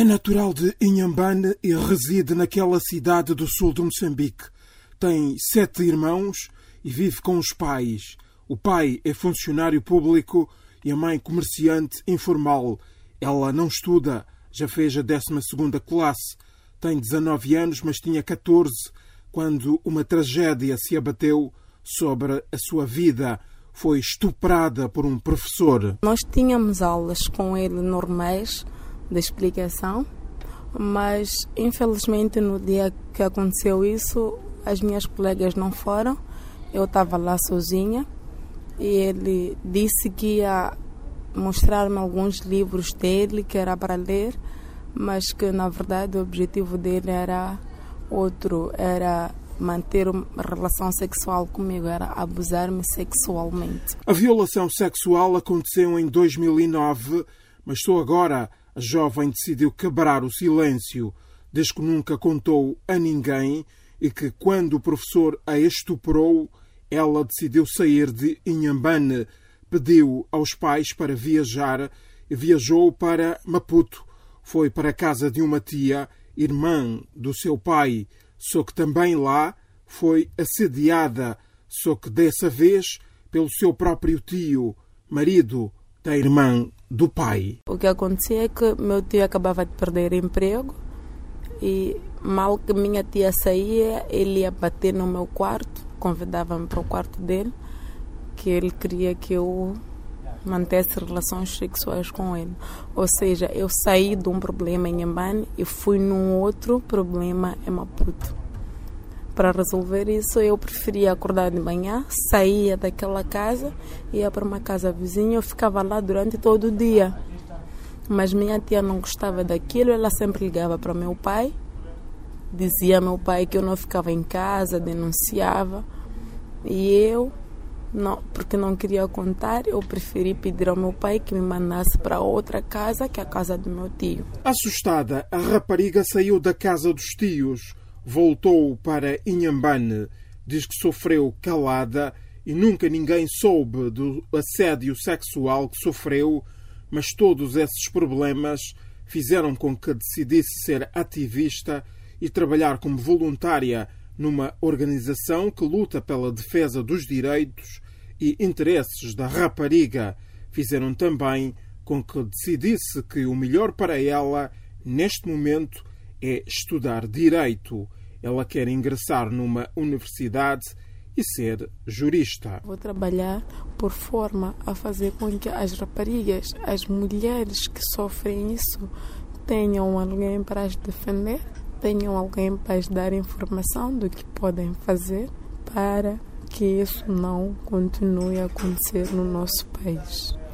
É natural de Inhambane e reside naquela cidade do sul de Moçambique. Tem 7 irmãos e vive com os pais. O pai é funcionário público e a mãe comerciante informal. Ela não estuda, já fez a 12ª classe. Tem 19 anos, mas tinha 14 quando uma tragédia se abateu sobre a sua vida. Foi estuprada por um professor. Nós tínhamos aulas com ele normais de explicação, mas infelizmente no dia que aconteceu isso, as minhas colegas não foram. Eu estava lá sozinha e ele disse que ia mostrar-me alguns livros dele que era para ler, mas que na verdade o objetivo dele era outro, era manter uma relação sexual comigo, era abusar-me sexualmente. A violação sexual aconteceu em 2009, mas só agora a jovem decidiu quebrar o silêncio, desde que nunca contou a ninguém e que quando o professor a estuprou, ela decidiu sair de Inhambane, pediu aos pais para viajar e viajou para Maputo. Foi para a casa de uma tia, irmã do seu pai, só que também lá foi assediada, só que dessa vez pelo seu próprio tio, marido da irmã do pai. O que acontecia é que meu tio acabava de perder emprego e mal que minha tia saía, ele ia bater no meu quarto, convidava-me para o quarto dele, que ele queria que eu mantesse relações sexuais com ele. Ou seja, eu saí de um problema em Inhambane e fui num outro problema em Maputo. Para resolver isso, eu preferia acordar de manhã, saía daquela casa, ia para uma casa vizinha, eu ficava lá durante todo o dia. Mas minha tia não gostava daquilo, ela sempre ligava para meu pai, dizia ao meu pai que eu não ficava em casa, denunciava. E eu, porque não queria contar, eu preferi pedir ao meu pai que me mandasse para outra casa, que é a casa do meu tio. Assustada, a rapariga saiu da casa dos tios, voltou para Inhambane, diz que sofreu calada e nunca ninguém soube do assédio sexual que sofreu, mas todos esses problemas fizeram com que decidisse ser ativista e trabalhar como voluntária numa organização que luta pela defesa dos direitos e interesses da rapariga. Fizeram também com que decidisse que o melhor para ela, neste momento, é estudar Direito. Ela quer ingressar numa universidade e ser jurista. Vou trabalhar por forma a fazer com que as raparigas, as mulheres que sofrem isso, tenham alguém para as defender, tenham alguém para as dar informação do que podem fazer para que isso não continue a acontecer no nosso país.